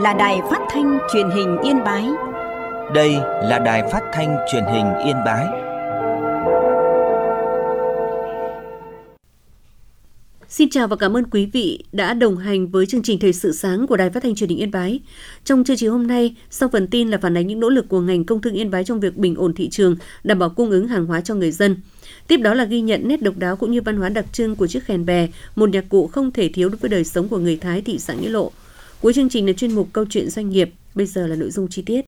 là Đài Phát thanh Truyền hình Yên Bái. Đây là Đài Phát thanh Truyền hình Yên Bái. Xin chào và cảm ơn quý vị đã đồng hành với chương trình Thời sự sáng của Đài Phát thanh Truyền hình Yên Bái. Trong chương trình hôm nay, sau phần tin là phản ánh những nỗ lực của ngành công thương Yên Bái trong việc bình ổn thị trường, đảm bảo cung ứng hàng hóa cho người dân. Tiếp đó là ghi nhận nét độc đáo cũng như văn hóa đặc trưng của chiếc kèn bè, một nhạc cụ không thể thiếu đối với đời sống của người Thái thị xã Nghĩa Lộ. Cuối chương trình là chuyên mục Câu chuyện doanh nghiệp. Bây giờ là nội dung chi tiết.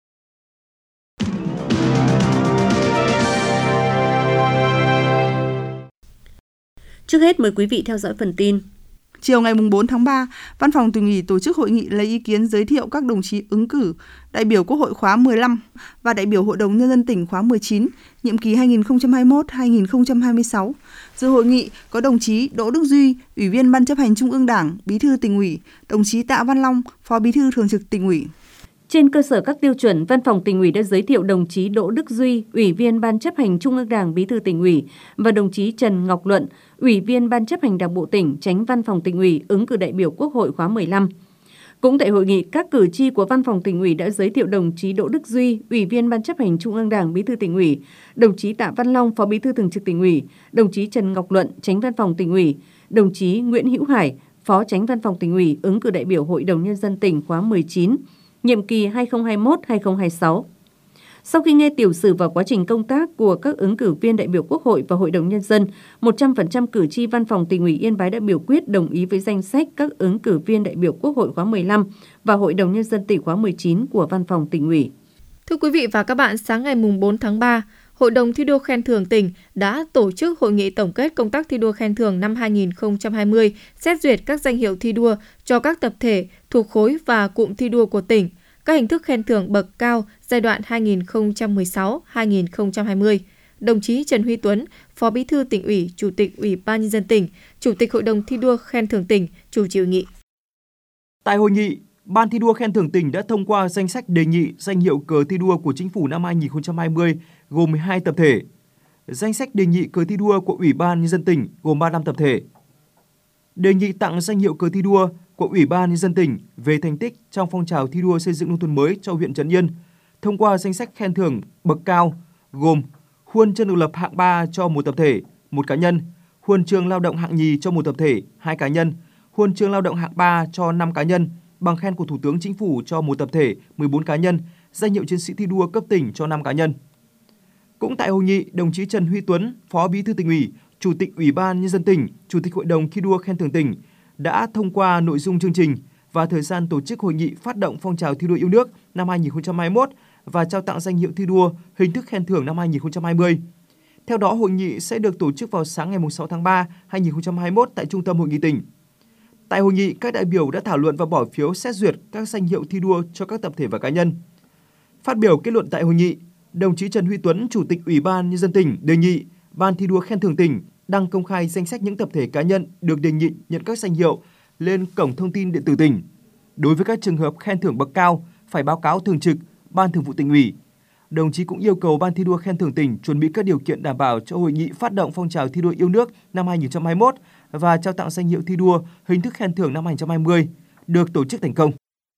Trước hết mời quý vị theo dõi phần tin. Chiều ngày 4 tháng 3, Văn phòng Tỉnh ủy tổ chức hội nghị lấy ý kiến giới thiệu các đồng chí ứng cử đại biểu Quốc hội khóa 15 và đại biểu Hội đồng Nhân dân tỉnh khóa 19, nhiệm kỳ 2021-2026. Dự hội nghị có đồng chí Đỗ Đức Duy, Ủy viên Ban chấp hành Trung ương Đảng, Bí thư Tỉnh ủy, đồng chí Tạ Văn Long, Phó Bí thư Thường trực Tỉnh ủy. Trên cơ sở các tiêu chuẩn, Văn phòng Tỉnh ủy đã giới thiệu đồng chí Đỗ Đức Duy, Ủy viên Ban chấp hành Trung ương Đảng, Bí thư Tỉnh ủy và đồng chí Trần Ngọc Luận, Ủy viên Ban chấp hành Đảng bộ tỉnh, Chánh Văn phòng Tỉnh ủy ứng cử đại biểu Quốc hội khóa 15. Cũng tại hội nghị, các cử tri của Văn phòng Tỉnh ủy đã giới thiệu đồng chí Đỗ Đức Duy, Ủy viên Ban chấp hành Trung ương Đảng, Bí thư Tỉnh ủy, đồng chí Tạ Văn Long, Phó Bí thư Thường trực Tỉnh ủy, đồng chí Trần Ngọc Luận, Chánh Văn phòng Tỉnh ủy, đồng chí Nguyễn Hữu Hải, Phó Chánh Văn phòng Tỉnh ủy ứng cử đại biểu Hội đồng Nhân dân tỉnh khóa 19, nhiệm kỳ 2021-2026. Sau khi nghe tiểu sử và quá trình công tác của các ứng cử viên đại biểu Quốc hội và Hội đồng Nhân dân, 100% cử tri Văn phòng Tỉnh ủy Yên Bái đã biểu quyết đồng ý với danh sách các ứng cử viên đại biểu Quốc hội khóa 15 và Hội đồng Nhân dân tỉnh khóa 19 của Văn phòng Tỉnh ủy. Thưa quý vị và các bạn, sáng ngày 4 tháng 3, Hội đồng thi đua khen thưởng tỉnh đã tổ chức hội nghị tổng kết công tác thi đua khen thưởng năm 2020, xét duyệt các danh hiệu thi đua cho các tập thể thuộc khối và cụm thi đua của tỉnh, các hình thức khen thưởng bậc cao giai đoạn 2016-2020. Đồng chí Trần Huy Tuấn, Phó Bí thư Tỉnh ủy, Chủ tịch Ủy ban Nhân dân tỉnh, Chủ tịch Hội đồng thi đua khen thưởng tỉnh chủ trì hội nghị. Tại hội nghị, Ban thi đua khen thưởng tỉnh đã thông qua danh sách đề nghị danh hiệu cờ thi đua của Chính phủ năm 2020 gồm 12 tập thể, danh sách đề nghị cờ thi đua của Ủy ban Nhân dân tỉnh gồm 35 tập thể. Đề nghị tặng danh hiệu cờ thi đua của Ủy ban Nhân dân tỉnh về thành tích trong phong trào thi đua xây dựng nông thôn mới cho huyện Trấn Yên, thông qua danh sách khen thưởng bậc cao gồm huân chương độc lập hạng 3 cho một tập thể, một cá nhân, huân chương lao động hạng nhì cho một tập thể, 2 cá nhân, huân chương lao động hạng 3 cho 5 cá nhân, bằng khen của Thủ tướng Chính phủ cho một tập thể, 14 cá nhân, danh hiệu chiến sĩ thi đua cấp tỉnh cho 5 cá nhân. Cũng tại hội nghị, đồng chí Trần Huy Tuấn, Phó Bí thư Tỉnh ủy, Chủ tịch Ủy ban Nhân dân tỉnh, Chủ tịch Hội đồng thi đua khen thưởng tỉnh đã thông qua nội dung chương trình và thời gian tổ chức hội nghị phát động phong trào thi đua yêu nước năm 2021 và trao tặng danh hiệu thi đua hình thức khen thưởng năm 2020. Theo đó, hội nghị sẽ được tổ chức vào sáng ngày 6 tháng 3, 2021 tại Trung tâm Hội nghị tỉnh. Tại hội nghị, các đại biểu đã thảo luận và bỏ phiếu xét duyệt các danh hiệu thi đua cho các tập thể và cá nhân. Phát biểu kết luận tại hội nghị, đồng chí Trần Huy Tuấn, Chủ tịch Ủy ban Nhân dân tỉnh đề nghị Ban thi đua khen thưởng tỉnh đăng công khai danh sách những tập thể cá nhân được đề nghị nhận các danh hiệu lên cổng thông tin điện tử tỉnh. Đối với các trường hợp khen thưởng bậc cao phải báo cáo thường trực Ban Thường vụ Tỉnh ủy. Đồng chí cũng yêu cầu Ban thi đua khen thưởng tỉnh chuẩn bị các điều kiện đảm bảo cho hội nghị phát động phong trào thi đua yêu nước năm 2021 và trao tặng danh hiệu thi đua hình thức khen thưởng năm 2020 được tổ chức thành công.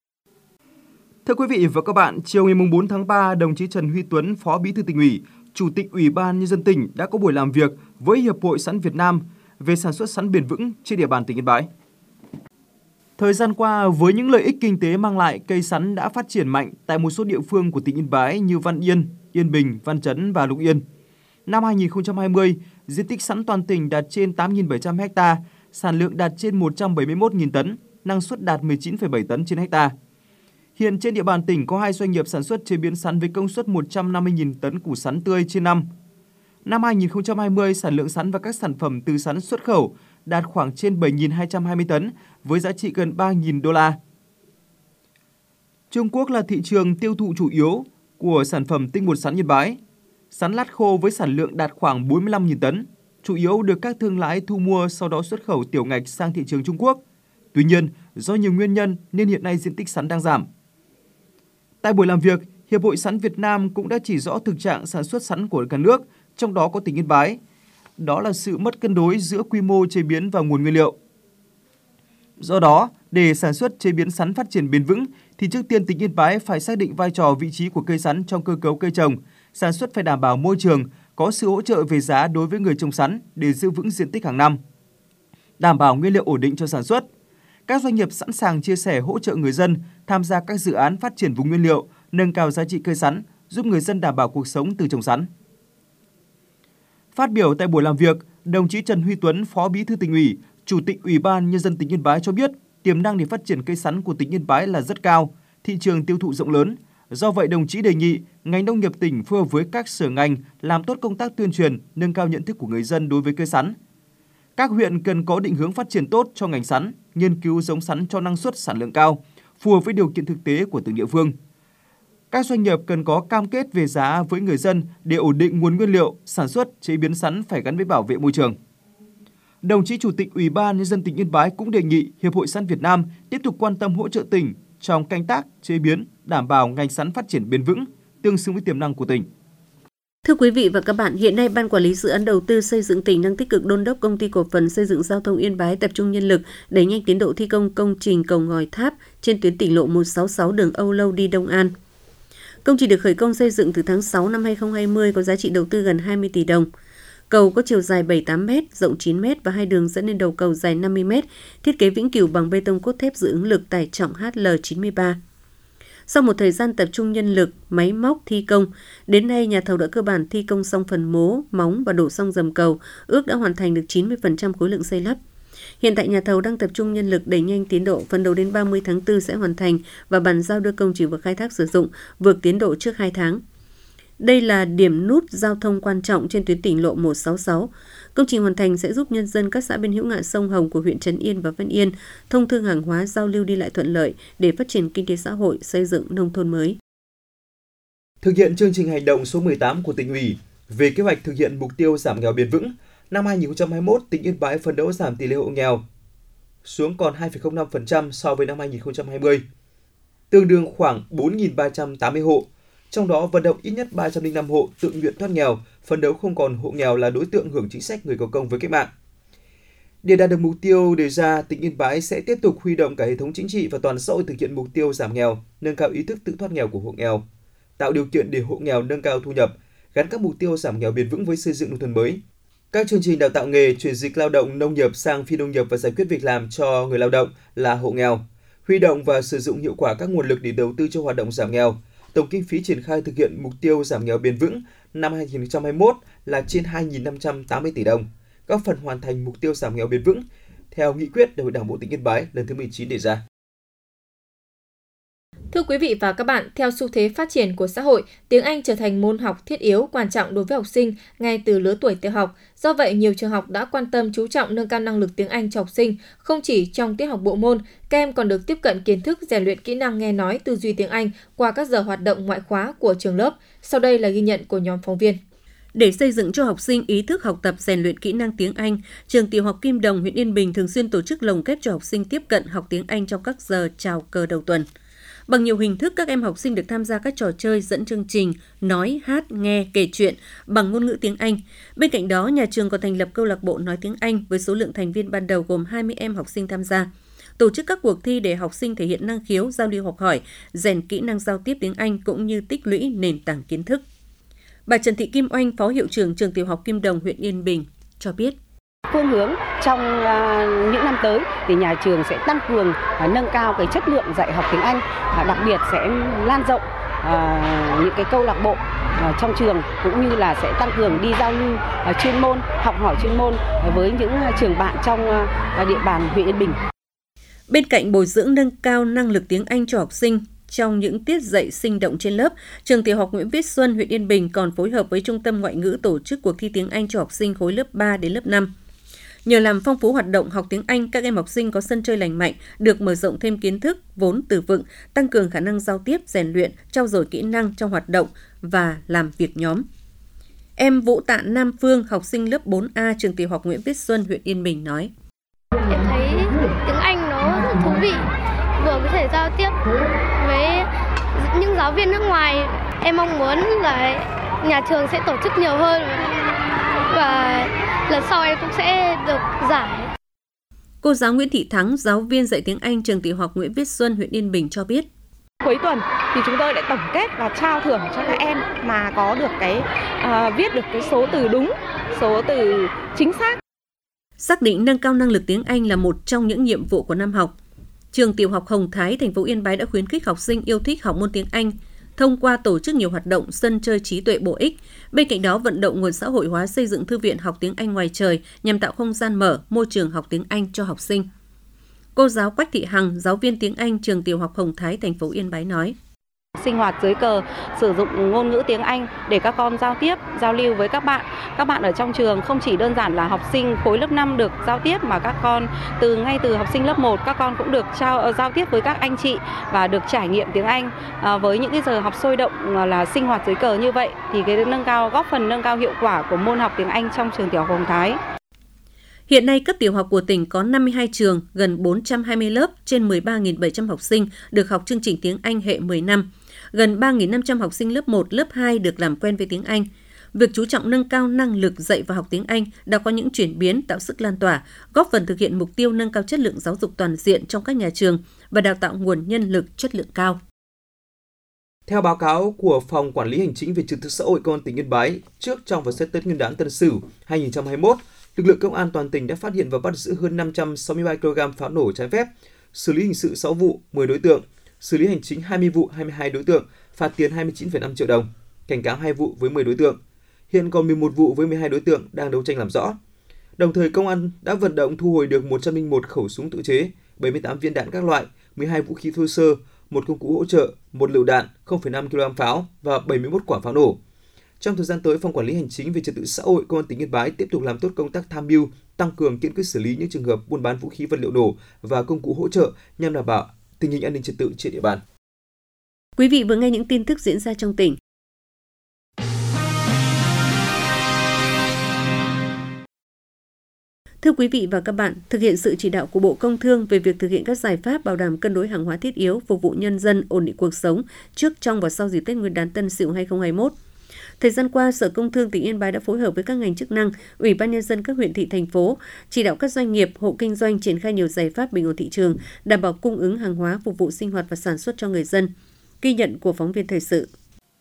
Thưa quý vị và các bạn, chiều ngày 4 tháng 3, đồng chí Trần Huy Tuấn, Phó Bí thư Tỉnh ủy, Chủ tịch Ủy ban Nhân dân tỉnh đã có buổi làm việc với Hiệp hội Sắn Việt Nam về sản xuất sắn bền vững trên địa bàn tỉnh Yên Bái. Thời gian qua, với những lợi ích kinh tế mang lại, cây sắn đã phát triển mạnh tại một số địa phương của tỉnh Yên Bái như Văn Yên, Yên Bình, Văn Chấn và Lục Yên. Năm 2020, diện tích sắn toàn tỉnh đạt trên 8.700 ha, sản lượng đạt trên 171.000 tấn, năng suất đạt 19,7 tấn trên ha. Hiện trên địa bàn tỉnh có 2 doanh nghiệp sản xuất chế biến sắn với công suất 150.000 tấn củ sắn tươi trên năm. Năm 2020, sản lượng sắn và các sản phẩm từ sắn xuất khẩu đạt khoảng trên 7.220 tấn với giá trị gần 3.000 đô la. Trung Quốc là thị trường tiêu thụ chủ yếu của sản phẩm tinh bột sắn Yên Bái. Sắn lát khô với sản lượng đạt khoảng 45.000 tấn, chủ yếu được các thương lái thu mua sau đó xuất khẩu tiểu ngạch sang thị trường Trung Quốc. Tuy nhiên, do nhiều nguyên nhân nên hiện nay diện tích sắn đang giảm. Tại buổi làm việc, Hiệp hội Sắn Việt Nam cũng đã chỉ rõ thực trạng sản xuất sắn của cả nước, trong đó có tỉnh Yên Bái. Đó là sự mất cân đối giữa quy mô chế biến và nguồn nguyên liệu. Do đó, để sản xuất chế biến sắn phát triển bền vững thì trước tiên tỉnh Yên Bái phải xác định vai trò vị trí của cây sắn trong cơ cấu cây trồng, sản xuất phải đảm bảo môi trường, có sự hỗ trợ về giá đối với người trồng sắn để giữ vững diện tích hàng năm, đảm bảo nguyên liệu ổn định cho sản xuất. Các doanh nghiệp sẵn sàng chia sẻ hỗ trợ người dân tham gia các dự án phát triển vùng nguyên liệu, nâng cao giá trị cây sắn, giúp người dân đảm bảo cuộc sống từ trồng sắn. Phát biểu tại buổi làm việc, đồng chí Trần Huy Tuấn, Phó Bí thư Tỉnh ủy, Chủ tịch Ủy ban Nhân dân tỉnh Yên Bái cho biết, tiềm năng để phát triển cây sắn của tỉnh Yên Bái là rất cao, thị trường tiêu thụ rộng lớn. Do vậy, đồng chí đề nghị ngành nông nghiệp tỉnh phối hợp với các sở ngành làm tốt công tác tuyên truyền, nâng cao nhận thức của người dân đối với cây sắn. Các huyện cần có định hướng phát triển tốt cho ngành sắn, nghiên cứu giống sắn cho năng suất sản lượng cao, phù hợp với điều kiện thực tế của từng địa phương. Các doanh nghiệp cần có cam kết về giá với người dân để ổn định nguồn nguyên liệu, sản xuất, chế biến sắn phải gắn với bảo vệ môi trường. Đồng chí Chủ tịch Ủy ban Nhân dân tỉnh Yên Bái cũng đề nghị Hiệp hội Sắn Việt Nam tiếp tục quan tâm hỗ trợ tỉnh trong canh tác, chế biến, đảm bảo ngành sắn phát triển bền vững, tương xứng với tiềm năng của tỉnh. Thưa quý vị và các bạn, hiện nay Ban Quản lý Dự án Đầu tư Xây dựng tỉnh đang tích cực đôn đốc Công ty Cổ phần Xây dựng Giao thông Yên Bái tập trung nhân lực đẩy nhanh tiến độ thi công công trình cầu ngòi tháp trên tuyến tỉnh lộ 166 đường Âu Lâu đi Đông An. Công trình được khởi công xây dựng từ tháng 6 năm 2020 có giá trị đầu tư gần 20 tỷ đồng. Cầu có chiều dài 78 m, rộng 9 m và hai đường dẫn lên đầu cầu dài 50 m, thiết kế vĩnh cửu bằng bê tông cốt thép dự ứng lực tải trọng HL93. Sau một thời gian tập trung nhân lực, máy móc thi công, đến nay nhà thầu đã cơ bản thi công xong phần mố, móng và đổ xong dầm cầu, ước đã hoàn thành được 90% khối lượng xây lắp. Hiện tại nhà thầu đang tập trung nhân lực đẩy nhanh tiến độ, phấn đấu đến 30 tháng 4 sẽ hoàn thành và bàn giao đưa công trình vào khai thác sử dụng, vượt tiến độ trước 2 tháng. Đây là điểm nút giao thông quan trọng trên tuyến tỉnh lộ 166. Công trình hoàn thành sẽ giúp nhân dân các xã bên hữu ngạn sông Hồng của huyện Trấn Yên và Văn Yên thông thương hàng hóa, giao lưu đi lại thuận lợi để phát triển kinh tế xã hội, xây dựng nông thôn mới. Thực hiện chương trình hành động số 18 của tỉnh ủy về kế hoạch thực hiện mục tiêu giảm nghèo bền vững, năm 2021, tỉnh Yên Bái phấn đấu giảm tỷ lệ hộ nghèo xuống còn 2,05% so với năm 2020, tương đương khoảng 4.380 hộ. Trong đó vận động ít nhất 305 hộ tự nguyện thoát nghèo, phấn đấu không còn hộ nghèo là đối tượng hưởng chính sách người có công với cách mạng. Để đạt được mục tiêu đề ra, tỉnh Yên Bái sẽ tiếp tục huy động cả hệ thống chính trị và toàn xã hội thực hiện mục tiêu giảm nghèo, nâng cao ý thức tự thoát nghèo của hộ nghèo, tạo điều kiện để hộ nghèo nâng cao thu nhập, gắn các mục tiêu giảm nghèo bền vững với xây dựng nông thôn mới. Các chương trình đào tạo nghề, chuyển dịch lao động nông nghiệp sang phi nông nghiệp và giải quyết việc làm cho người lao động là hộ nghèo, huy động và sử dụng hiệu quả các nguồn lực để đầu tư cho hoạt động giảm nghèo. Tổng kinh phí triển khai thực hiện mục tiêu giảm nghèo bền vững năm 2021 là trên 2.580 tỷ đồng, góp phần hoàn thành mục tiêu giảm nghèo bền vững theo nghị quyết Đại hội Đảng bộ tỉnh Yên Bái lần thứ 19 đề ra. Thưa quý vị và các bạn, theo xu thế phát triển của xã hội, tiếng Anh trở thành môn học thiết yếu quan trọng đối với học sinh ngay từ lứa tuổi tiểu học. Do vậy, nhiều trường học đã quan tâm chú trọng nâng cao năng lực tiếng Anh cho học sinh, không chỉ trong tiết học bộ môn, các em còn được tiếp cận kiến thức, rèn luyện kỹ năng nghe nói, tư duy tiếng Anh qua các giờ hoạt động ngoại khóa của trường lớp. Sau đây là ghi nhận của nhóm phóng viên. Để xây dựng cho học sinh ý thức học tập rèn luyện kỹ năng tiếng Anh, trường tiểu học Kim Đồng, huyện Yên Bình thường xuyên tổ chức lồng ghép cho học sinh tiếp cận học tiếng Anh trong các giờ chào cờ đầu tuần. Bằng nhiều hình thức, các em học sinh được tham gia các trò chơi dẫn chương trình, nói, hát, nghe, kể chuyện bằng ngôn ngữ tiếng Anh. Bên cạnh đó, nhà trường còn thành lập câu lạc bộ nói tiếng Anh với số lượng thành viên ban đầu gồm 20 em học sinh tham gia. Tổ chức các cuộc thi để học sinh thể hiện năng khiếu, giao lưu học hỏi, rèn kỹ năng giao tiếp tiếng Anh cũng như tích lũy nền tảng kiến thức. Bà Trần Thị Kim Oanh, Phó Hiệu trưởng trường tiểu học Kim Đồng, huyện Yên Bình cho biết. Phương hướng trong những năm tới thì nhà trường sẽ tăng cường nâng cao cái chất lượng dạy học tiếng Anh, đặc biệt sẽ lan rộng những cái câu lạc bộ trong trường cũng như là sẽ tăng cường đi giao lưu chuyên môn, học hỏi chuyên môn với những trường bạn trong địa bàn huyện Yên Bình. Bên cạnh bồi dưỡng nâng cao năng lực tiếng Anh cho học sinh, trong những tiết dạy sinh động trên lớp, trường tiểu học Nguyễn Viết Xuân, huyện Yên Bình còn phối hợp với Trung tâm Ngoại ngữ tổ chức cuộc thi tiếng Anh cho học sinh khối lớp 3 đến lớp 5. Nhờ làm phong phú hoạt động học tiếng Anh, các em học sinh có sân chơi lành mạnh, được mở rộng thêm kiến thức, vốn từ vựng, tăng cường khả năng giao tiếp, rèn luyện, trau dồi kỹ năng trong hoạt động và làm việc nhóm. Em Vũ Tạ Nam Phương, học sinh lớp 4A trường tiểu học Nguyễn Viết Xuân, huyện Yên Bình nói. Em thấy tiếng Anh nó rất thú vị, vừa có thể giao tiếp với những giáo viên nước ngoài. Em mong muốn là nhà trường sẽ tổ chức nhiều hơn và lần sau em cũng sẽ được giải. Cô giáo Nguyễn Thị Thắng, giáo viên dạy tiếng Anh trường tiểu học Nguyễn Viết Xuân, huyện Yên Bình cho biết. Cuối tuần thì chúng tôi lại tổng kết và trao thưởng cho các em mà có được viết được cái số từ đúng, số từ chính xác. Xác định nâng cao năng lực tiếng Anh là một trong những nhiệm vụ của năm học. Trường Tiểu học Hồng Thái, thành phố Yên Bái đã khuyến khích học sinh yêu thích học môn tiếng Anh thông qua tổ chức nhiều hoạt động sân chơi trí tuệ bổ ích. Bên cạnh đó, vận động nguồn xã hội hóa xây dựng thư viện học tiếng Anh ngoài trời nhằm tạo không gian mở, môi trường học tiếng Anh cho học sinh. Cô giáo Quách Thị Hằng, giáo viên tiếng Anh trường Tiểu học Hồng Thái, thành phố Yên Bái nói: Sinh hoạt dưới cờ, sử dụng ngôn ngữ tiếng Anh để các con giao tiếp, giao lưu với các bạn. Các bạn ở trong trường không chỉ đơn giản là học sinh khối lớp 5 được giao tiếp, mà các con ngay từ học sinh lớp 1, các con cũng được giao tiếp với các anh chị và được trải nghiệm tiếng Anh. Với những cái giờ học sôi động là sinh hoạt dưới cờ như vậy thì góp phần nâng cao hiệu quả của môn học tiếng Anh trong trường Tiểu học Hồng Thái. Hiện nay, cấp tiểu học của tỉnh có 52 trường, gần 420 lớp, trên 13.700 học sinh được học chương trình tiếng Anh hệ 10 năm. Gần 3.500 học sinh lớp 1, lớp 2 được làm quen với tiếng Anh. Việc chú trọng nâng cao năng lực dạy và học tiếng Anh đã có những chuyển biến tạo sức lan tỏa, góp phần thực hiện mục tiêu nâng cao chất lượng giáo dục toàn diện trong các nhà trường và đào tạo nguồn nhân lực chất lượng cao. Theo báo cáo của Phòng Quản lý Hành chính về Trật tự xã hội Công an tỉnh Yên Bái, trước, trong và sau Tết Nguyên đán Tân Sửu 2021, lực lượng công an toàn tỉnh đã phát hiện và bắt giữ hơn 563 kg pháo nổ trái phép, xử lý hình sự 6 vụ, 10 đối tượng, xử lý hành chính 20 vụ, 22 đối tượng, phạt tiền 29,5 triệu đồng, cảnh cáo 2 vụ với 10 đối tượng. Hiện còn 11 vụ với 12 đối tượng đang đấu tranh làm rõ. Đồng thời, công an đã vận động thu hồi được 101 khẩu súng tự chế, 78 viên đạn các loại, 12 vũ khí thô sơ, một công cụ hỗ trợ, một lựu đạn, 0,5 kg pháo và 71 quả pháo nổ. Trong thời gian tới, Phòng Quản lý Hành chính về Trật tự xã hội Công an tỉnh Yên Bái tiếp tục làm tốt công tác tham mưu, tăng cường kiên quyết xử lý những trường hợp buôn bán vũ khí vật liệu nổ và công cụ hỗ trợ nhằm đảm bảo tình hình an ninh trật tự trên địa bàn. Quý vị vừa nghe những tin tức diễn ra trong tỉnh. Thưa quý vị và các bạn, thực hiện sự chỉ đạo của Bộ Công Thương về việc thực hiện các giải pháp bảo đảm cân đối hàng hóa thiết yếu phục vụ nhân dân ổn định cuộc sống trước, trong và sau dịp Tết Nguyên đán Tân Sửu 2021. Thời gian qua, Sở Công Thương tỉnh Yên Bái đã phối hợp với các ngành chức năng, Ủy ban nhân dân các huyện thị thành phố, chỉ đạo các doanh nghiệp, hộ kinh doanh triển khai nhiều giải pháp bình ổn thị trường, đảm bảo cung ứng hàng hóa phục vụ sinh hoạt và sản xuất cho người dân. Ghi nhận của phóng viên thời sự.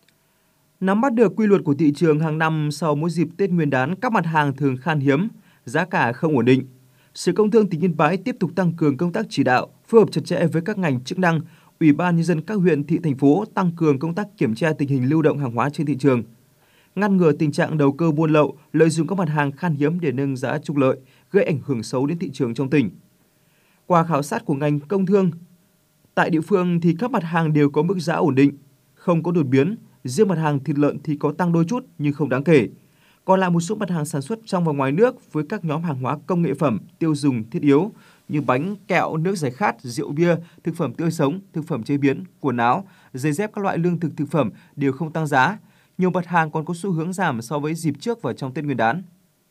Nắm bắt được quy luật của thị trường hàng năm sau mỗi dịp Tết Nguyên đán, các mặt hàng thường khan hiếm, giá cả không ổn định. Sở Công Thương tỉnh Yên Bái tiếp tục tăng cường công tác chỉ đạo, phối hợp chặt chẽ với các ngành chức năng, Ủy ban nhân dân các huyện thị thành phố tăng cường công tác kiểm tra tình hình lưu động hàng hóa trên thị trường, ngăn ngừa tình trạng đầu cơ buôn lậu, lợi dụng các mặt hàng khan hiếm để nâng giá trục lợi, gây ảnh hưởng xấu đến thị trường trong tỉnh. Qua khảo sát của ngành công thương, tại địa phương thì các mặt hàng đều có mức giá ổn định, không có đột biến, riêng mặt hàng thịt lợn thì có tăng đôi chút nhưng không đáng kể. Còn lại một số mặt hàng sản xuất trong và ngoài nước với các nhóm hàng hóa công nghệ phẩm, tiêu dùng thiết yếu như bánh, kẹo, nước giải khát, rượu bia, thực phẩm tươi sống, thực phẩm chế biến, quần áo, giày dép, các loại lương thực thực phẩm đều không tăng giá. Nhiều mặt hàng còn có xu hướng giảm so với dịp trước và trong Tết Nguyên đán.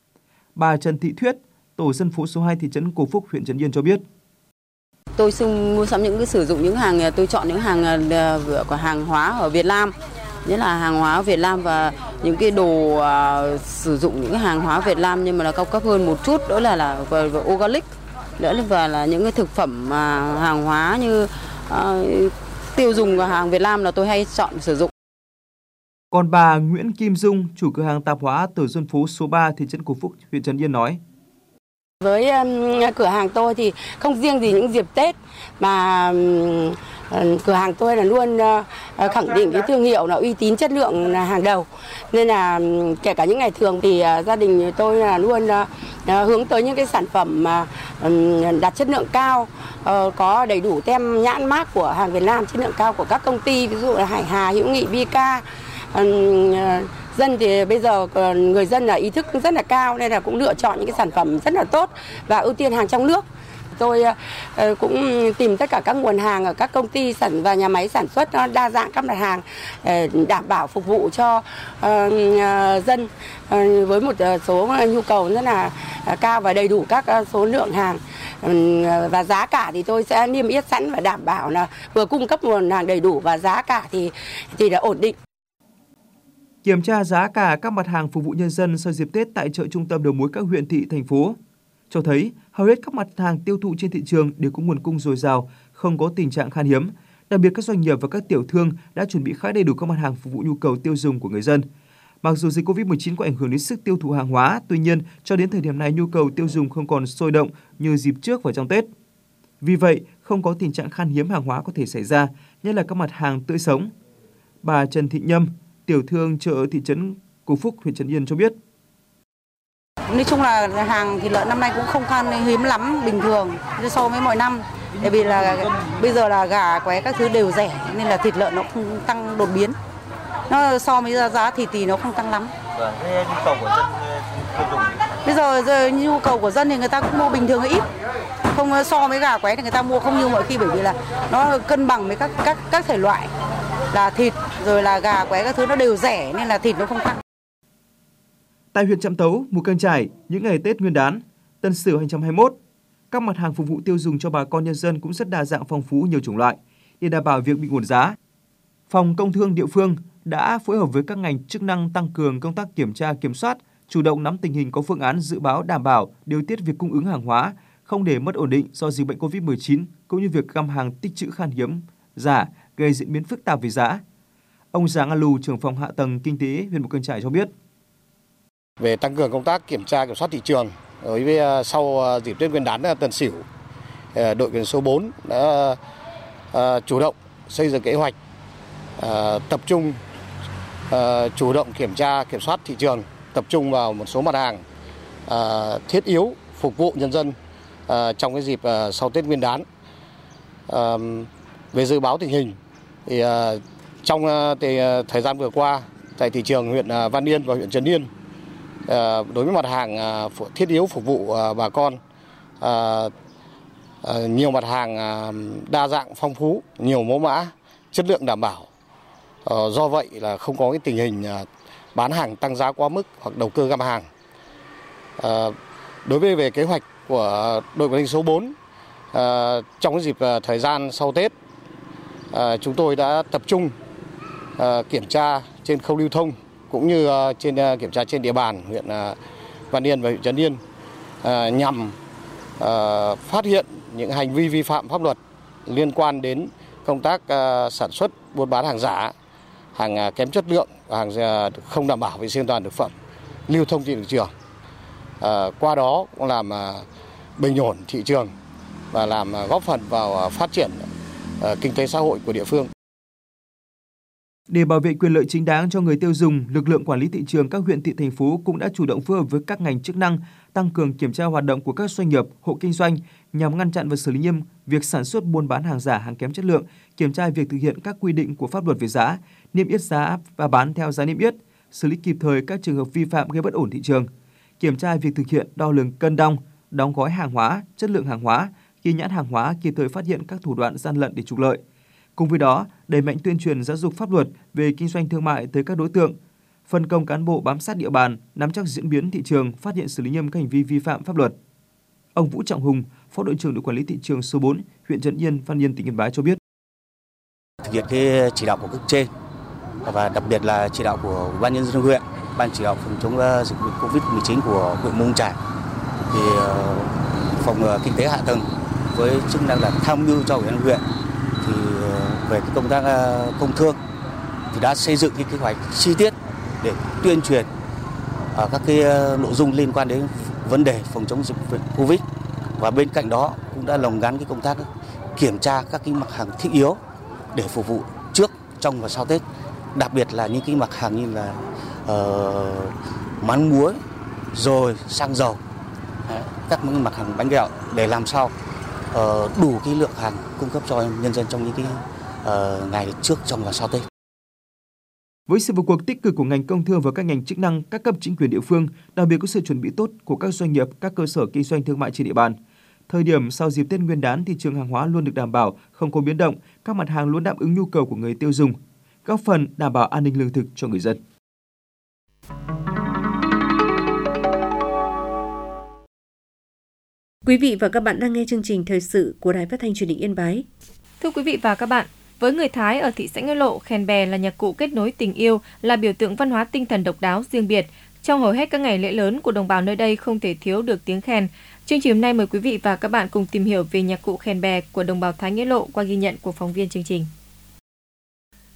Bà Trần Thị Thuyết, tổ dân phố số 2 thị trấn Cổ Phúc, huyện Trấn Yên cho biết. Tôi mua sắm sử dụng những hàng, tôi chọn những của hàng hóa ở Việt Nam, nhất là hàng hóa Việt Nam và những cái đồ sử dụng những cái hàng hóa Việt Nam nhưng mà là cao cấp hơn một chút, đó là organic, đó là những cái thực phẩm hàng hóa như tiêu dùng của hàng Việt Nam là tôi hay chọn sử dụng. Còn bà Nguyễn Kim Dung, chủ cửa hàng tạp hóa tổ dân phố số 3 thị trấn Cổ Phúc, huyện Trấn Yên nói. Với cửa hàng tôi thì không riêng gì những dịp Tết mà cửa hàng tôi là luôn khẳng định cái thương hiệu là uy tín, chất lượng là hàng đầu. Nên là kể cả những ngày thường thì gia đình tôi là luôn hướng tới những cái sản phẩm mà đạt chất lượng cao, có đầy đủ tem nhãn mác của hàng Việt Nam, chất lượng cao của các công ty, ví dụ là Hải Hà, Hữu Nghị, Bika. Dân thì bây giờ người dân là ý thức rất là cao nên là cũng lựa chọn những cái sản phẩm rất là tốt và ưu tiên hàng trong nước. Tôi cũng tìm tất cả các nguồn hàng ở các công ty và nhà máy sản xuất đa dạng các mặt hàng để đảm bảo phục vụ cho dân với một số nhu cầu rất là cao và đầy đủ các số lượng hàng. Và giá cả thì tôi sẽ niêm yết sẵn và đảm bảo là vừa cung cấp nguồn hàng đầy đủ và giá cả thì là ổn định. Kiểm tra giá cả các mặt hàng phục vụ nhân dân sau dịp Tết tại chợ trung tâm đầu mối các huyện thị, thành phố cho thấy hầu hết các mặt hàng tiêu thụ trên thị trường đều có nguồn cung dồi dào, không có tình trạng khan hiếm. Đặc biệt các doanh nghiệp và các tiểu thương đã chuẩn bị khá đầy đủ các mặt hàng phục vụ nhu cầu tiêu dùng của người dân. Mặc dù dịch Covid-19 có ảnh hưởng đến sức tiêu thụ hàng hóa, tuy nhiên cho đến thời điểm này nhu cầu tiêu dùng không còn sôi động như dịp trước và trong Tết. Vì vậy, không có tình trạng khan hiếm hàng hóa có thể xảy ra, nhất là các mặt hàng tươi sống. Bà Trần Thị Nhâm, tiểu thương chợ thị trấn Củ Phúc, huyện Trấn Yên cho biết. Nói chung là hàng thịt lợn năm nay cũng không khan hiếm lắm, bình thường so với mọi năm. Tại vì là bây giờ là gà qué các thứ đều rẻ nên là thịt lợn nó không tăng đột biến. Nó so với giá thịt thì nó không tăng lắm. Vâng, thế nhu cầu của dân tiêu dùng? Bây giờ nhu cầu của dân thì người ta cũng mua bình thường ít. Không so với gà qué thì người ta mua không như mọi khi, bởi vì là nó cân bằng với các thể loại là thịt rồi là gà qué các thứ nó đều rẻ nên là thịt nó không tăng. Tại huyện Trạm Tấu, Mù Cang Chải, những ngày Tết Nguyên đán, Tân Sửu 2021, các mặt hàng phục vụ tiêu dùng cho bà con nhân dân cũng rất đa dạng, phong phú, nhiều chủng loại. Để đảm bảo việc bình ổn giá, Phòng Công Thương địa phương đã phối hợp với các ngành chức năng tăng cường công tác kiểm tra, kiểm soát, chủ động nắm tình hình, có phương án dự báo đảm bảo điều tiết việc cung ứng hàng hóa, không để mất ổn định do dịch bệnh Covid-19, cũng như việc găm hàng tích trữ khan hiếm, giả, gây diễn biến phức tạp về giá. Ông Giàng A Lù, trưởng phòng hạ tầng kinh tế huyện Mù Cang Chải cho biết. Về tăng cường công tác kiểm tra, kiểm soát thị trường, sau dịp Tết Nguyên đán Tân Sửu, đội kiểm số 4 đã chủ động xây dựng kế hoạch, tập trung chủ động kiểm tra, kiểm soát thị trường, tập trung vào một số mặt hàng thiết yếu phục vụ nhân dân trong cái dịp sau Tết Nguyên đán. Về dự báo tình hình thì trong thời gian vừa qua tại thị trường huyện Văn Yên và huyện Trấn Yên, đối với mặt hàng thiết yếu phục vụ bà con, nhiều mặt hàng đa dạng phong phú, nhiều mẫu mã, chất lượng đảm bảo. Do vậy là không có cái tình hình bán hàng tăng giá quá mức hoặc đầu cơ găm hàng. Đối với về kế hoạch của đội quản lý số 4, trong cái dịp thời gian sau Tết, chúng tôi đã tập trung kiểm tra trên khâu lưu thông cũng như kiểm tra trên địa bàn huyện Văn Yên và huyện Trấn Yên, nhằm phát hiện những hành vi vi phạm pháp luật liên quan đến công tác sản xuất, buôn bán hàng giả, hàng kém chất lượng, hàng không đảm bảo vệ sinh an toàn thực phẩm lưu thông trên thị trường. Qua đó cũng làm bình ổn thị trường và làm góp phần vào phát triển kinh tế xã hội của địa phương. Để bảo vệ quyền lợi chính đáng cho người tiêu dùng, lực lượng quản lý thị trường các huyện thị thành phố cũng đã chủ động phối hợp với các ngành chức năng tăng cường kiểm tra hoạt động của các doanh nghiệp, hộ kinh doanh nhằm ngăn chặn và xử lý nghiêm việc sản xuất, buôn bán hàng giả, hàng kém chất lượng, kiểm tra việc thực hiện các quy định của pháp luật về giá, niêm yết giá và bán theo giá niêm yết, xử lý kịp thời các trường hợp vi phạm gây bất ổn thị trường, kiểm tra việc thực hiện đo lường cân đong, đóng gói hàng hóa, chất lượng hàng hóa, ghi nhãn hàng hóa, kịp thời phát hiện các thủ đoạn gian lận để trục lợi. Cùng với đó, đẩy mạnh tuyên truyền giáo dục pháp luật về kinh doanh thương mại tới các đối tượng, phân công cán bộ bám sát địa bàn, nắm chắc diễn biến thị trường, phát hiện xử lý nghiêm các hành vi vi phạm pháp luật. Ông Vũ Trọng Hùng, Phó đội trưởng đội quản lý thị trường số 4, huyện Trấn Yên, Văn Yên, tỉnh Yên Bái cho biết. Thực hiện cái chỉ đạo của cấp trên và đặc biệt là chỉ đạo của Ban nhân dân huyện, Ban chỉ đạo phòng chống dịch bệnh Covid-19 của huyện Mù Cang Chải, thì phòng kinh tế hạ tầng với chức năng là tham mưu cho ủy ban huyện thì về cái công tác công thương thì đã xây dựng cái kế hoạch chi tiết để tuyên truyền các cái nội dung liên quan đến vấn đề phòng chống dịch bệnh Covid, và bên cạnh đó cũng đã lồng gắn cái công tác kiểm tra các cái mặt hàng thiết yếu để phục vụ trước, trong và sau Tết, đặc biệt là những cái mặt hàng như là mắm muối rồi xăng dầu, các mặt hàng bánh kẹo để làm sao đủ cái lượng hàng cung cấp cho nhân dân trong những cái ngày trước, trong và sau Tết. Với sự vào cuộc tích cực của ngành công thương và các ngành chức năng, các cấp chính quyền địa phương, đặc biệt có sự chuẩn bị tốt của các doanh nghiệp, các cơ sở kinh doanh thương mại trên địa bàn. Thời điểm sau dịp Tết Nguyên đán, thị trường hàng hóa luôn được đảm bảo, không có biến động, các mặt hàng luôn đáp ứng nhu cầu của người tiêu dùng, góp phần đảm bảo an ninh lương thực cho người dân. Quý vị và các bạn đang nghe chương trình thời sự của Đài Phát thanh Truyền hình Yên Bái. Thưa quý vị và các bạn, với người Thái ở thị xã Nghĩa Lộ, khen bè là nhạc cụ kết nối tình yêu, là biểu tượng văn hóa tinh thần độc đáo riêng biệt. Trong hầu hết các ngày lễ lớn của đồng bào nơi đây không thể thiếu được tiếng khen. Chương trình hôm nay mời quý vị và các bạn cùng tìm hiểu về nhạc cụ khen bè của đồng bào Thái Nghĩa Lộ qua ghi nhận của phóng viên chương trình.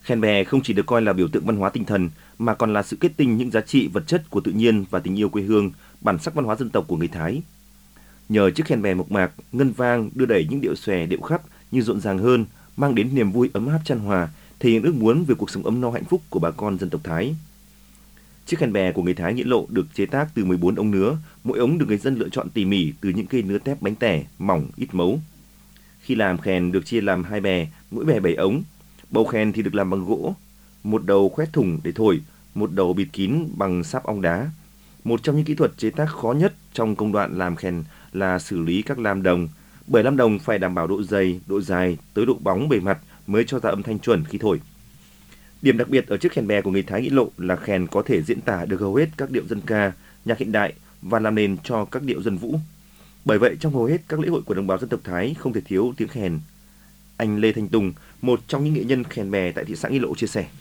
Khen bè không chỉ được coi là biểu tượng văn hóa tinh thần mà còn là sự kết tinh những giá trị vật chất của tự nhiên và tình yêu quê hương, bản sắc văn hóa dân tộc của người Thái. Nhờ chiếc khen bè mộc mạc, ngân vang đưa đẩy những điệu xòe điệu khắp như rộn ràng hơn, mang đến niềm vui ấm áp chan hòa, thể hiện ước muốn về cuộc sống ấm no hạnh phúc của bà con dân tộc Thái. Chiếc khen bè của người Thái Nghĩa Lộ được chế tác từ 14 ống nứa, mỗi ống được người dân lựa chọn tỉ mỉ từ những cây nứa tép bánh tẻ, mỏng, ít mấu. Khi làm khen được chia làm 2 bè, mỗi bè 7 ống. Bầu khen thì được làm bằng gỗ, một đầu khoét thủng để thổi, một đầu bịt kín bằng sáp ong đá. Một trong những kỹ thuật chế tác khó nhất trong công đoạn làm khen là xử lý các lam đồng, bởi lam đồng phải đảm bảo độ dày, độ dài tới độ bóng bề mặt mới cho ra âm thanh chuẩn khi thổi. Điểm đặc biệt ở chiếc khen bè của người Thái Nghĩa Lộ là khen có thể diễn tả được hầu hết các điệu dân ca, nhạc hiện đại và làm nền cho các điệu dân vũ. Bởi vậy trong hầu hết các lễ hội của đồng bào dân tộc Thái không thể thiếu tiếng khen. Anh Lê Thanh Tùng, một trong những nghệ nhân khen bè tại thị xã Nghĩa Lộ chia sẻ.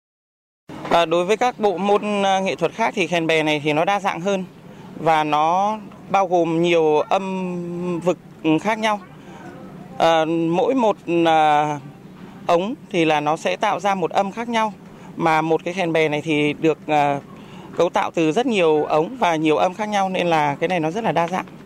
Đối với các bộ môn nghệ thuật khác thì khen bè này thì nó đa dạng hơn và nó bao gồm nhiều âm vực khác nhau. Mỗi một ống thì là nó sẽ tạo ra một âm khác nhau, mà một cái khen bè này thì được cấu tạo từ rất nhiều ống và nhiều âm khác nhau, nên là cái này nó rất là đa dạng.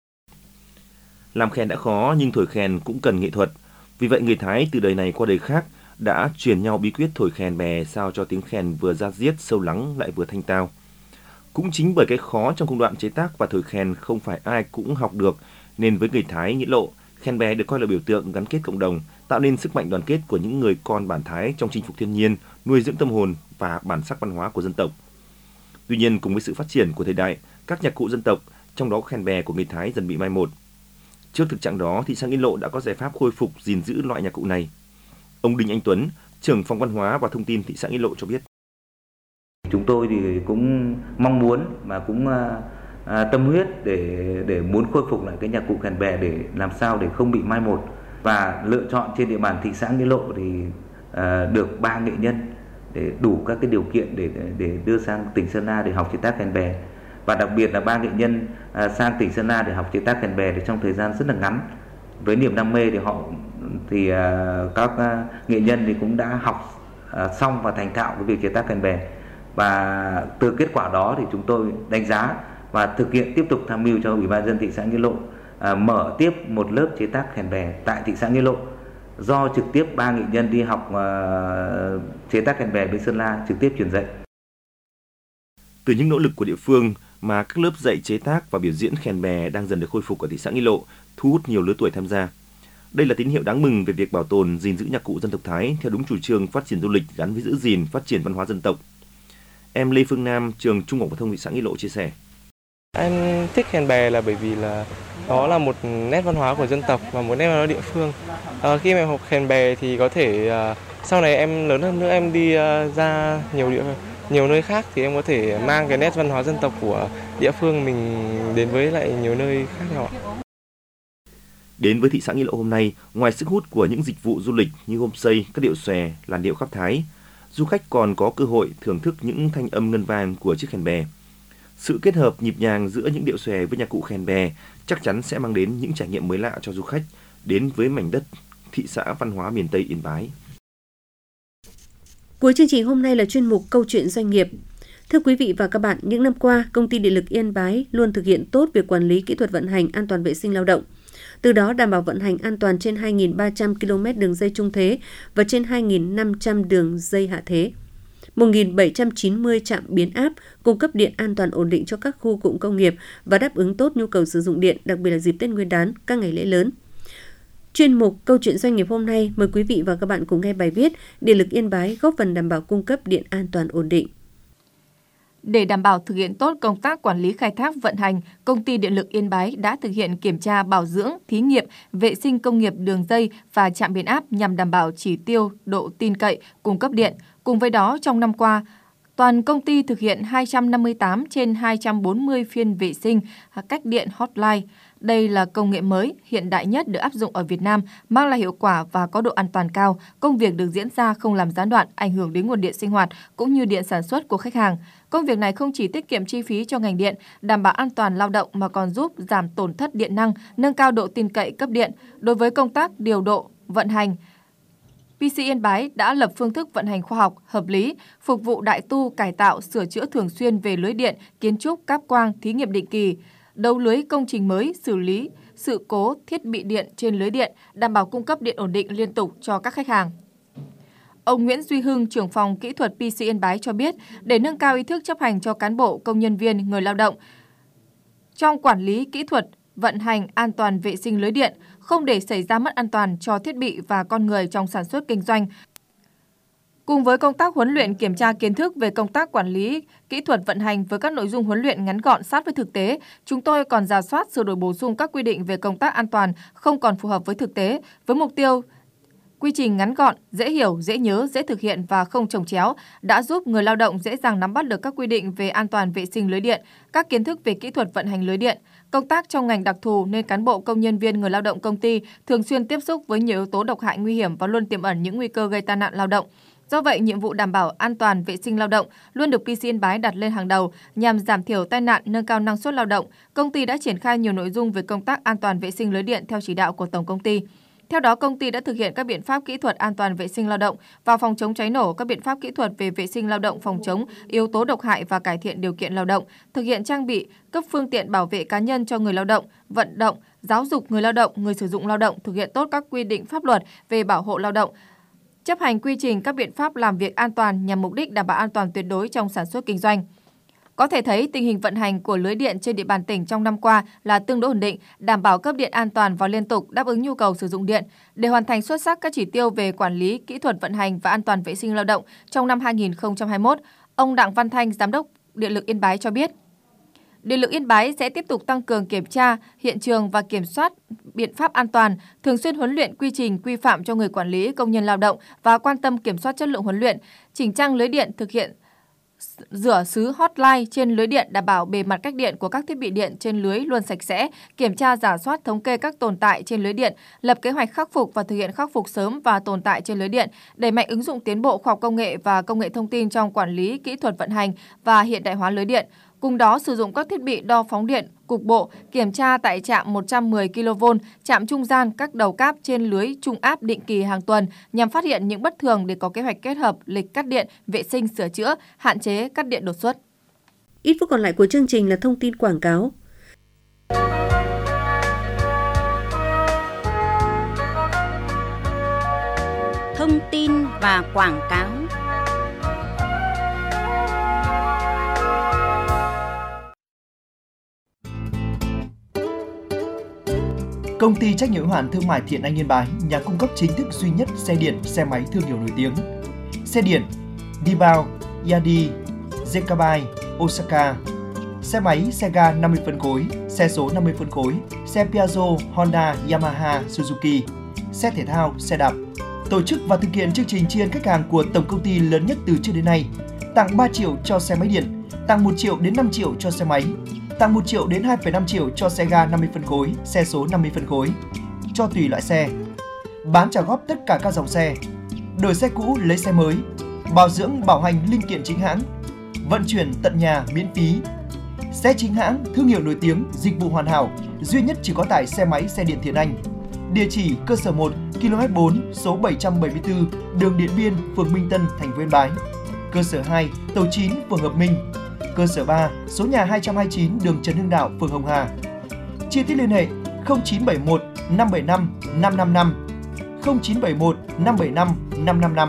Làm khen đã khó nhưng thổi khen cũng cần nghệ thuật. Vì vậy người Thái từ đời này qua đời khác đã truyền nhau bí quyết thổi khen bè sao cho tiếng khen vừa da diết sâu lắng lại vừa thanh tao. Cũng chính bởi cái khó trong công đoạn chế tác và thổi khen không phải ai cũng học được, nên với người Thái Nghĩa Lộ, khen bè được coi là biểu tượng gắn kết cộng đồng, tạo nên sức mạnh đoàn kết của những người con bản Thái trong chinh phục thiên nhiên, nuôi dưỡng tâm hồn và bản sắc văn hóa của dân tộc. Tuy nhiên cùng với sự phát triển của thời đại, các nhạc cụ dân tộc, trong đó khen bè của người Thái dần bị mai một. Trước thực trạng đó, thị xã Nghĩa Lộ đã có giải pháp khôi phục gìn giữ loại nhạc cụ này. Ông Đinh Anh Tuấn, trưởng phòng văn hóa và thông tin thị xã Nghĩa Lộ cho biết. Chúng tôi thì cũng mong muốn và cũng tâm huyết để muốn khôi phục lại cái nhạc cụ khen bè để làm sao để không bị mai một, và lựa chọn trên địa bàn thị xã Nghĩa Lộ thì được 3 nghệ nhân để đủ các cái điều kiện để đưa sang tỉnh Sơn La để học chế tác khen bè, và đặc biệt là 3 nghệ nhân sang tỉnh Sơn La để học chế tác khen bè trong thời gian rất là ngắn. Với niềm đam mê thì các nghệ nhân thì cũng đã học xong và thành thạo cái việc chế tác khen bè, và từ kết quả đó thì chúng tôi đánh giá và thực hiện tiếp tục tham mưu cho Ủy ban nhân dân thị xã Nghĩa Lộ mở tiếp một lớp chế tác khen bè tại thị xã Nghĩa Lộ, do trực tiếp 3 nghệ nhân đi học chế tác khen bè bên Sơn La trực tiếp truyền dạy. Từ những nỗ lực của địa phương mà các lớp dạy chế tác và biểu diễn khen bè đang dần được khôi phục ở thị xã Nghĩa Lộ, thu hút nhiều lứa tuổi tham gia. Đây là tín hiệu đáng mừng về việc bảo tồn, gìn giữ nhạc cụ dân tộc Thái theo đúng chủ trương phát triển du lịch gắn với giữ gìn, phát triển văn hóa dân tộc. Em Lê Phương Nam, trường Trung học phổ thông thị xã Nghĩa Lộ chia sẻ. Em thích khen bè là bởi vì là đó là một nét văn hóa của dân tộc và một nét văn hóa địa phương. Khi mà em học khen bè thì có thể sau này em lớn hơn nữa, em đi ra nhiều nơi khác thì em có thể mang cái nét văn hóa dân tộc của địa phương mình đến với lại nhiều nơi khác nhau. Đến với thị xã Nghĩa Lộ hôm nay, ngoài sức hút của những dịch vụ du lịch như homestay, các điệu xòe, làn điệu khắp Thái, du khách còn có cơ hội thưởng thức những thanh âm ngân vang của chiếc khen bè. Sự kết hợp nhịp nhàng giữa những điệu xòe với nhạc cụ khen bè chắc chắn sẽ mang đến những trải nghiệm mới lạ cho du khách đến với mảnh đất thị xã văn hóa miền Tây Yên Bái. Cuối chương trình hôm nay là chuyên mục Câu chuyện doanh nghiệp. Thưa quý vị và các bạn, những năm qua, Công ty Điện lực Yên Bái luôn thực hiện tốt việc quản lý kỹ thuật vận hành an toàn vệ sinh lao động. Từ đó đảm bảo vận hành an toàn trên 2.300 km đường dây trung thế và trên 2.500 đường dây hạ thế. 1.790 trạm biến áp cung cấp điện an toàn ổn định cho các khu cụm công nghiệp và đáp ứng tốt nhu cầu sử dụng điện, đặc biệt là dịp Tết Nguyên đán, các ngày lễ lớn. Chuyên mục Câu chuyện doanh nghiệp hôm nay mời quý vị và các bạn cùng nghe bài viết Điện lực Yên Bái góp phần đảm bảo cung cấp điện an toàn ổn định. Để đảm bảo thực hiện tốt công tác quản lý khai thác vận hành, Công ty Điện lực Yên Bái đã thực hiện kiểm tra bảo dưỡng, thí nghiệm, vệ sinh công nghiệp đường dây và trạm biến áp nhằm đảm bảo chỉ tiêu, độ tin cậy, cung cấp điện. Cùng với đó, trong năm qua, toàn công ty thực hiện 258 trên 240 phiên vệ sinh cách điện hotline. Đây là công nghệ mới, hiện đại nhất được áp dụng ở Việt Nam, mang lại hiệu quả và có độ an toàn cao. Công việc được diễn ra không làm gián đoạn, ảnh hưởng đến nguồn điện sinh hoạt cũng như điện sản xuất của khách hàng. Công việc này không chỉ tiết kiệm chi phí cho ngành điện, đảm bảo an toàn lao động mà còn giúp giảm tổn thất điện năng, nâng cao độ tin cậy cấp điện. Đối với công tác điều độ, vận hành, PC Yên Bái đã lập phương thức vận hành khoa học, hợp lý, phục vụ đại tu, cải tạo, sửa chữa thường xuyên về lưới điện, kiến trúc, cáp quang, thí nghiệm định kỳ, đấu lưới công trình mới, xử lý sự cố thiết bị điện trên lưới điện, đảm bảo cung cấp điện ổn định liên tục cho các khách hàng. Ông Nguyễn Duy Hưng, trưởng phòng kỹ thuật PC Yên Bái cho biết, để nâng cao ý thức chấp hành cho cán bộ, công nhân viên, người lao động trong quản lý kỹ thuật, vận hành an toàn vệ sinh lưới điện, không để xảy ra mất an toàn cho thiết bị và con người trong sản xuất kinh doanh. Cùng với công tác huấn luyện kiểm tra kiến thức về công tác quản lý, kỹ thuật vận hành với các nội dung huấn luyện ngắn gọn sát với thực tế, chúng tôi còn rà soát sửa đổi bổ sung các quy định về công tác an toàn không còn phù hợp với thực tế, với mục tiêu quy trình ngắn gọn, dễ hiểu, dễ nhớ, dễ thực hiện và không chồng chéo đã giúp người lao động dễ dàng nắm bắt được các quy định về an toàn vệ sinh lưới điện, các kiến thức về kỹ thuật vận hành lưới điện. Công tác trong ngành đặc thù nên cán bộ, công nhân viên, người lao động công ty thường xuyên tiếp xúc với nhiều yếu tố độc hại nguy hiểm và luôn tiềm ẩn những nguy cơ gây tai nạn lao động. Do vậy, nhiệm vụ đảm bảo an toàn vệ sinh lao động luôn được PC Yên Bái đặt lên hàng đầu nhằm giảm thiểu tai nạn, nâng cao năng suất lao động. Công ty đã triển khai nhiều nội dung về công tác an toàn vệ sinh lưới điện theo chỉ đạo của tổng công ty. Theo đó, công ty đã thực hiện các biện pháp kỹ thuật an toàn vệ sinh lao động và phòng chống cháy nổ, các biện pháp kỹ thuật về vệ sinh lao động, phòng chống yếu tố độc hại và cải thiện điều kiện lao động, thực hiện trang bị, cấp phương tiện bảo vệ cá nhân cho người lao động, vận động, giáo dục người lao động, người sử dụng lao động thực hiện tốt các quy định pháp luật về bảo hộ lao động, chấp hành quy trình các biện pháp làm việc an toàn nhằm mục đích đảm bảo an toàn tuyệt đối trong sản xuất kinh doanh. Có thể thấy tình hình vận hành của lưới điện trên địa bàn tỉnh trong năm qua là tương đối ổn định, đảm bảo cấp điện an toàn và liên tục đáp ứng nhu cầu sử dụng điện. Để hoàn thành xuất sắc các chỉ tiêu về quản lý, kỹ thuật vận hành và an toàn vệ sinh lao động trong năm 2021, ông Đặng Văn Thanh, Giám đốc Điện lực Yên Bái cho biết, Điện lực Yên Bái sẽ tiếp tục tăng cường kiểm tra hiện trường và kiểm soát biện pháp an toàn, thường xuyên huấn luyện quy trình quy phạm cho người quản lý, công nhân lao động và quan tâm kiểm soát chất lượng huấn luyện, chỉnh trang lưới điện, thực hiện rửa xứ hotline trên lưới điện, đảm bảo bề mặt cách điện của các thiết bị điện trên lưới luôn sạch sẽ, kiểm tra rà soát thống kê các tồn tại trên lưới điện, lập kế hoạch khắc phục và thực hiện khắc phục sớm và tồn tại trên lưới điện, đẩy mạnh ứng dụng tiến bộ khoa học công nghệ và công nghệ thông tin trong quản lý, kỹ thuật vận hành và hiện đại hóa lưới điện. Cùng đó sử dụng các thiết bị đo phóng điện cục bộ, kiểm tra tại trạm 110 kV, trạm trung gian các đầu cáp trên lưới trung áp định kỳ hàng tuần nhằm phát hiện những bất thường để có kế hoạch kết hợp lịch cắt điện, vệ sinh sửa chữa, hạn chế cắt điện đột xuất. Ít phút còn lại của chương trình là thông tin quảng cáo. Thông tin và quảng cáo. Công ty trách nhiệm hữu hạn thương mại Thiện Anh Yên Bái, nhà cung cấp chính thức duy nhất xe điện, xe máy thương hiệu nổi tiếng. Xe điện Dibao, Yadi, Zekabai, Osaka. Xe máy, xe ga 50 phân khối, xe số 50 phân khối, xe Piaggio, Honda, Yamaha, Suzuki. Xe thể thao, xe đạp. Tổ chức và thực hiện chương trình tri ân khách hàng của tổng công ty lớn nhất từ trước đến nay. Tặng 3 triệu cho xe máy điện, tặng 1 triệu đến 5 triệu cho xe máy, tặng 1 triệu đến 2,5 triệu cho xe ga 50 phân khối, xe số 50 phân khối, cho tùy loại xe. Bán trả góp tất cả các dòng xe, đổi xe cũ lấy xe mới, bảo dưỡng bảo hành linh kiện chính hãng, vận chuyển tận nhà miễn phí. Xe chính hãng, thương hiệu nổi tiếng, dịch vụ hoàn hảo, duy nhất chỉ có tại xe máy xe điện Thiện Anh. Địa chỉ cơ sở 1, km 4, số 774, đường Điện Biên, phường Minh Tân, thành phố Yên Bái. Cơ sở 2, tổ 9, phường Hợp Minh. Cơ sở 3, số nhà 229, đường Trần Hưng Đạo, phường Hồng Hà. Chi tiết liên hệ 0971 575 555, 0971 575 555.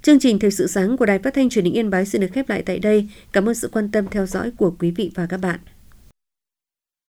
Chương trình Thời sự sáng của Đài Phát thanh Truyền hình Yên Bái xin được khép lại tại đây. Cảm ơn sự quan tâm theo dõi của quý vị và các bạn.